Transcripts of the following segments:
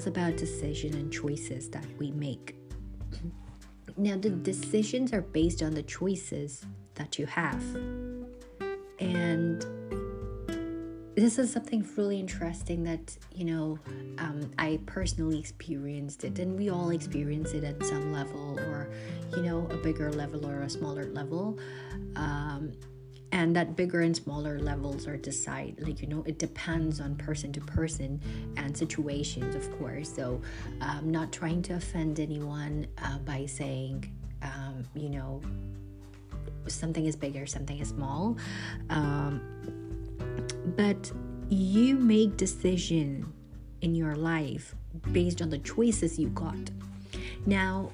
is about decision and choices that we make. Now, the decisions are based on the choices that you have. And this is something really interesting that, I personally experienced it, and we all experience it at some level, or, a bigger level or a smaller level. And that bigger and smaller levels are it depends on person to person and situations, of course. So I'm not trying to offend anyone by saying, something is big or something is small. But you make decision in your life based on the choices you got. Now,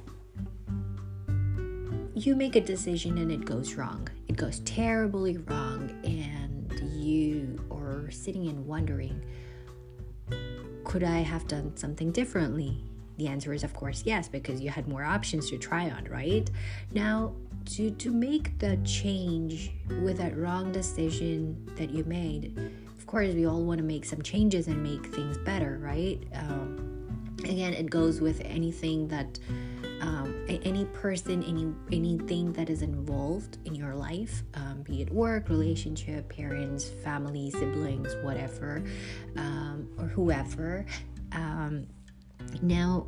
you make a decision and it goes wrong. It goes terribly wrong, and you are sitting and wondering, could I have done something differently? The answer is, of course, yes, because you had more options to try on, right? Now, to make the change with that wrong decision that you made, of course, we all want to make some changes and make things better, right? Again, it goes with anything that any person, anything that is involved in your life, be it work, relationship, parents, family, siblings, whatever, or whoever. Now,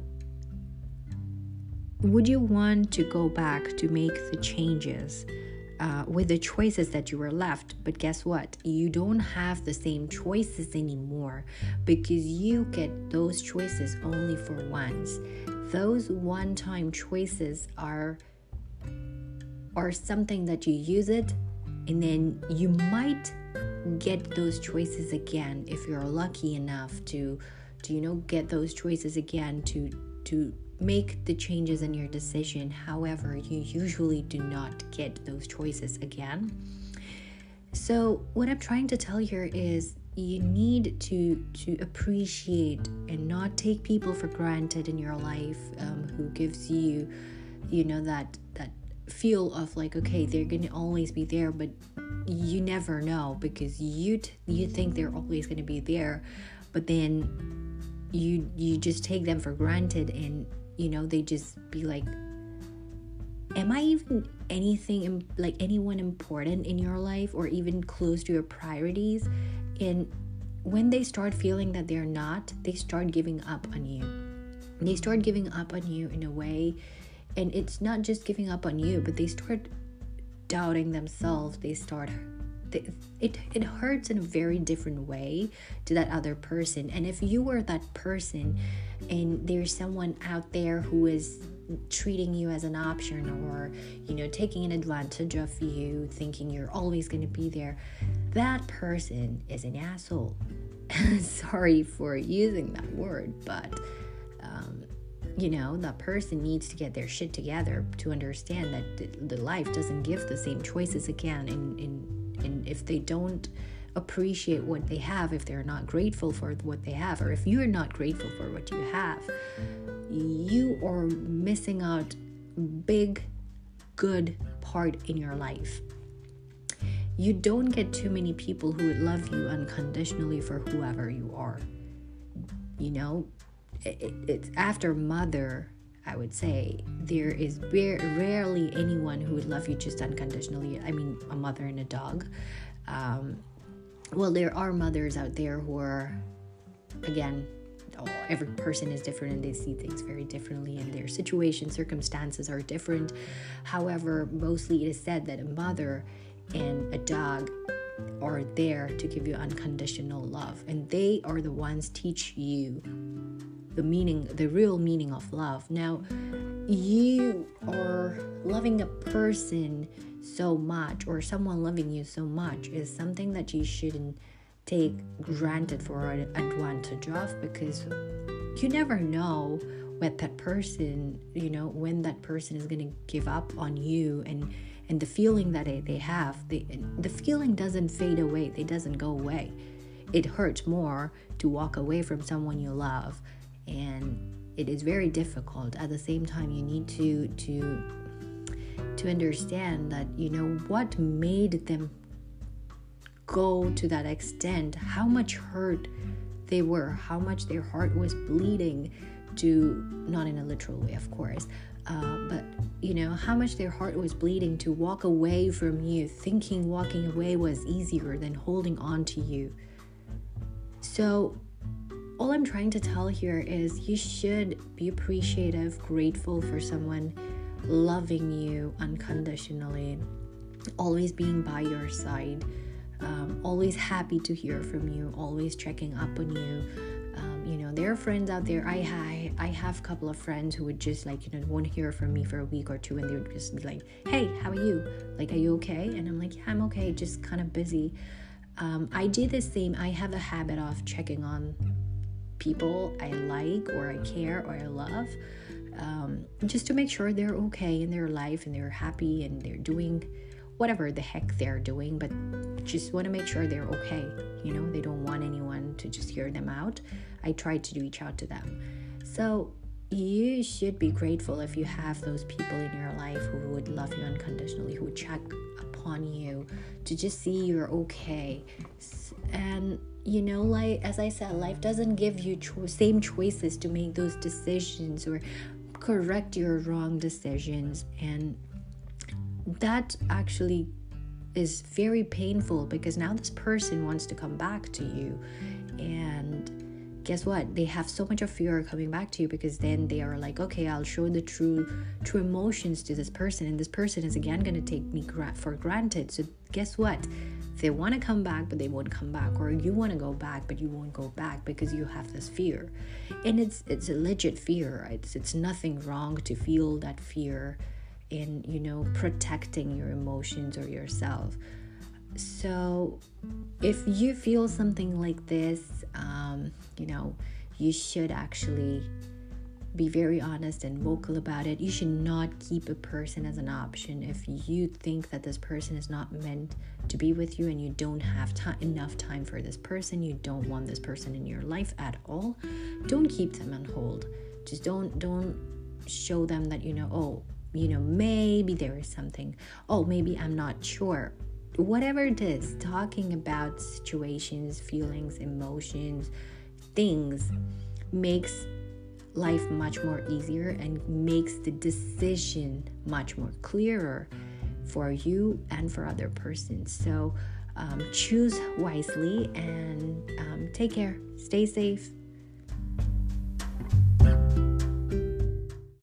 would you want to go back to make the changes with the choices that you were left? But guess what? You don't have the same choices anymore, because you get those choices only for once. Those one-time choices are something that you use it, and then you might get those choices again if you're lucky enough to get those choices again to make the changes in your decision. However, you usually do not get those choices again. So what I'm trying to tell here is you need to appreciate and not take people for granted in your life, who gives you, that feel of like, okay, they're going to always be there, but you never know, because you think they're always going to be there, but then you just take them for granted, and they just be like, am I even anyone important in your life, or even close to your priorities? And when they start feeling that they're not, they start giving up on you. They start giving up on you in a way, and it's not just giving up on you, but they start doubting themselves. It hurts in a very different way to that other person. And if you were that person and there's someone out there who is treating you as an option, or taking an advantage of you, thinking you're always going to be there, that person is an asshole. Sorry for using that word, but that person needs to get their shit together to understand that the life doesn't give the same choices again. And if they don't appreciate what they have, if they're not grateful for what they have, or if you're not grateful for what you have, you are missing out big, good part in your life. You don't get too many people who would love you unconditionally for whoever you are. It's after mother, I would say, there is rarely anyone who would love you just unconditionally. I mean, a mother and a dog. Well, there are mothers out there who are, again, every person is different and they see things very differently, and their situation, circumstances are different. However, mostly it is said that a mother and a dog are there to give you unconditional love, and they are the ones teach you the real meaning of love. Now, you are loving a person so much, or someone loving you so much, is something that you shouldn't take granted for an advantage of, because you never know when that person is going to give up on you, and the feeling that they have, the feeling doesn't fade away, it doesn't go away. It hurts more to walk away from someone you love, and it is very difficult. At the same time, you need to understand that what made them go to that extent, how much hurt they were, how much their heart was bleeding to, not in a literal way, of course, but how much their heart was bleeding to walk away from you, thinking walking away was easier than holding on to you. So all I'm trying to tell here is you should be appreciative, grateful for someone loving you unconditionally, always being by your side, always happy to hear from you, always checking up on you. There are friends out there. I have a couple of friends who would just won't hear from me for a week or two, and they would just be like, hey, how are you? Like, are you okay? And I'm like, yeah, I'm okay, just kind of busy. I do the same. I have a habit of checking on people I like or I care or I love, just to make sure they're okay in their life and they're happy and they're doing whatever the heck they're doing, but just want to make sure they're okay. They don't want anyone to just hear them out. I try to reach out to them. So you should be grateful if you have those people in your life who would love you unconditionally, who would check upon you to just see you're okay. And like as I said, life doesn't give you same choices to make those decisions or correct your wrong decisions, and that actually is very painful, because now this person wants to come back to you, and guess what, they have so much of fear coming back to you, because then they are like, okay, I'll show the true emotions to this person, and this person is again going to take me for granted. So guess what, they want to come back but they won't come back, or you want to go back but you won't go back because you have this fear. And it's a legit fear. It's nothing wrong to feel that fear in protecting your emotions or yourself. So if you feel something like this, you should actually be very honest and vocal about it. You should not keep a person as an option. If you think that this person is not meant to be with you and you don't have enough time for this person, you don't want this person in your life at all, don't keep them on hold. Just don't show them that maybe there is something. Oh, maybe I'm not sure. Whatever it is, talking about situations, feelings, emotions, things makes life much more easier and makes the decision much more clearer for you and for other persons. So choose wisely and take care. Stay safe.